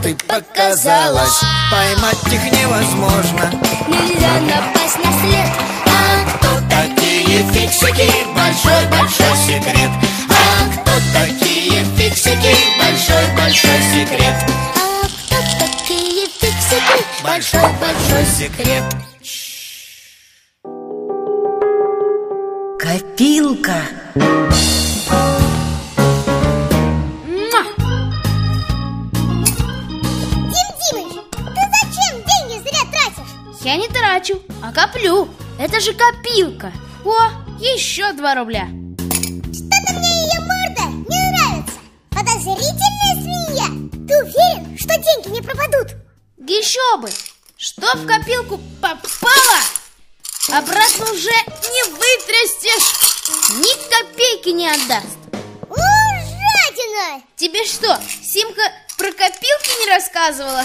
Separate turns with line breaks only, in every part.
ты показалась. Поймать их невозможно,
нельзя напасть на след.
а кто такие фиксики? Большой-большой секрет. А кто такие фиксики? Большой-большой секрет.
А кто такие фиксики?
Большой-большой секрет.
Копилка.
Дим, ты зачем деньги зря тратишь?
Я не трачу, а коплю. Это же копилка. О, еще 2 рубля.
Что-то мне ее морда не нравится. Подозрительная свинья. Ты уверен, что деньги не пропадут?
Еще бы. Что в копилку попало, обратно уже не вытрястешь. Ни копейки не отдаст.
О, жадина!
Тебе что, Симка про копилки не рассказывала?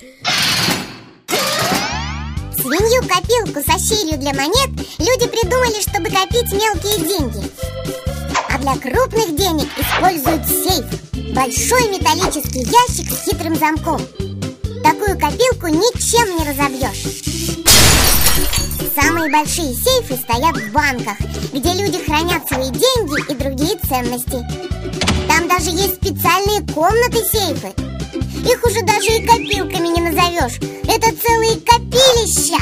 Свинью-копилку со щелью для монет люди придумали, чтобы копить мелкие деньги. А для крупных денег используют сейф. Большой металлический ящик с хитрым замком. Такую копилку ничем не разобьешь. Самые большие сейфы стоят в банках, где люди хранят свои деньги и другие ценности. Там даже есть специальные комнаты-сейфы. Их уже даже и копилками не назовешь. Это целые копилища.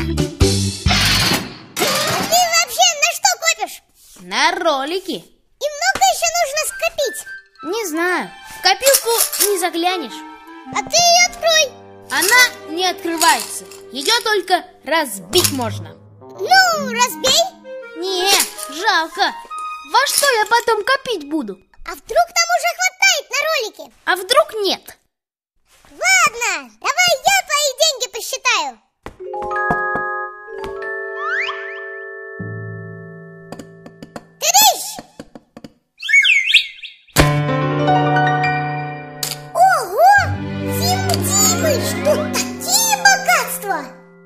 А ты вообще на что копишь?
На ролики.
И много еще нужно скопить?
Не знаю, в копилку не заглянешь.
А ты ее открой.
Она не открывается. Ее только разбить можно.
Ну, разбей.
Не, жалко. Во что я потом копить буду?
А вдруг там уже хватает на ролики?
А вдруг нет?
Ладно, давай я твои деньги посчитаю. Тыдыщ! Ого! Дим Димыч, тут такие богатства!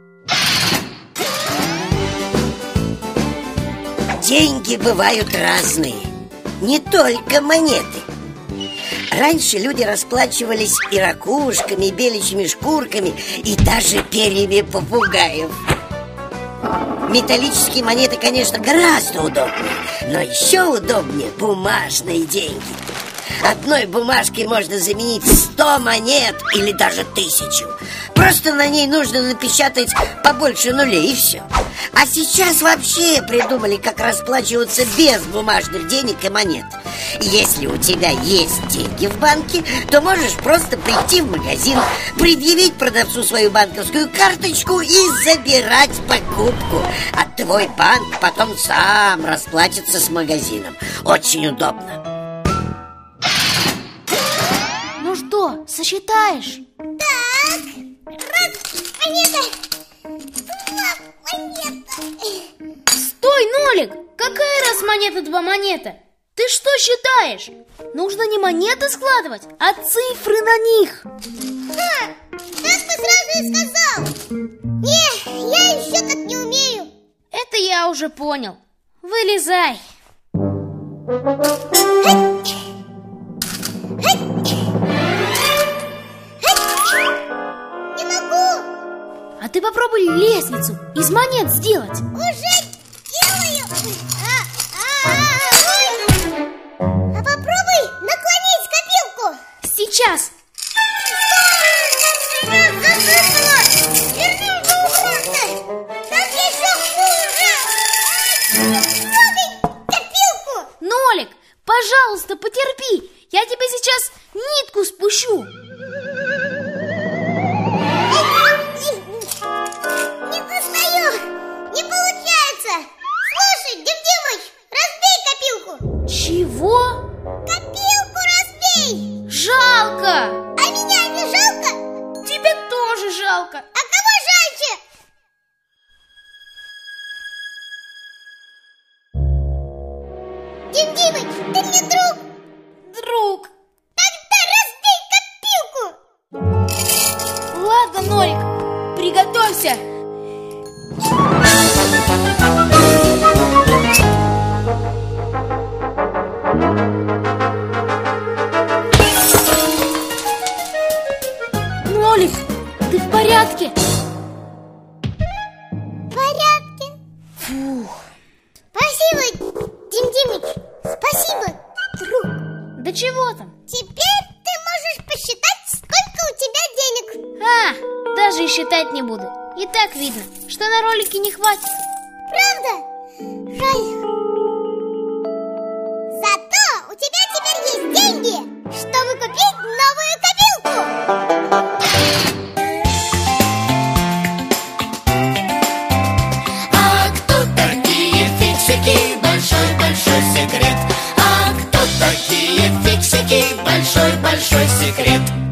Деньги бывают разные, не только монеты. Раньше люди расплачивались и ракушками, и беличьими шкурками, и даже перьями попугаев. Металлические монеты, конечно, гораздо удобнее, но еще удобнее бумажные деньги. Одной бумажкой можно заменить 100 монет или даже 1000. Просто на ней нужно напечатать побольше нулей, и все. А сейчас вообще придумали, как расплачиваться без бумажных денег и монет. Если у тебя есть деньги в банке, то можешь просто прийти в магазин, предъявить продавцу свою банковскую карточку и забирать покупку. А твой банк потом сам расплатится с магазином. Очень удобно.
Ну что, сосчитаешь?
Так, раз монета, 2 монета.
Стой, Нолик! Какая раз монета, 2 монета? Ты что считаешь? Нужно не монеты складывать, а цифры на них.
Ха, так бы сразу и сказал. Не, я еще так не умею.
Это я уже понял. Вылезай.
Не могу.
А ты попробуй лестницу из монет сделать.
Уже делаю. А попробуй наклонить копилку.
Сейчас.
Засыпало. Вернем же обратно. Так еще хуже. Трогай копилку.
Нолик, пожалуйста, потерпи. Я тебе сейчас нитку спущу.
Не достаю. Не получается. Слушай, Дим Димыч, разбей копилку.
Чего?
Копилку разбей.
Жалко.
А меня не жалко?
Тебе тоже жалко.
А кого жальче? Дим Димыч, ты мне друг.
Друг.
Тогда разбей копилку.
Ладно, Нолик, приготовься. порядке?
В порядке.
Фух.
Спасибо, Дим Димыч. Спасибо, друг.
Да чего там?
Теперь ты можешь посчитать, сколько у тебя денег.
Даже и считать не буду. И так видно, что на ролике не хватит.
Правда? Жаль. Зато у тебя теперь есть деньги, чтобы купить новую копилку.
А кто такие фиксики? Большой-большой секрет. А кто такие фиксики? Большой-большой секрет.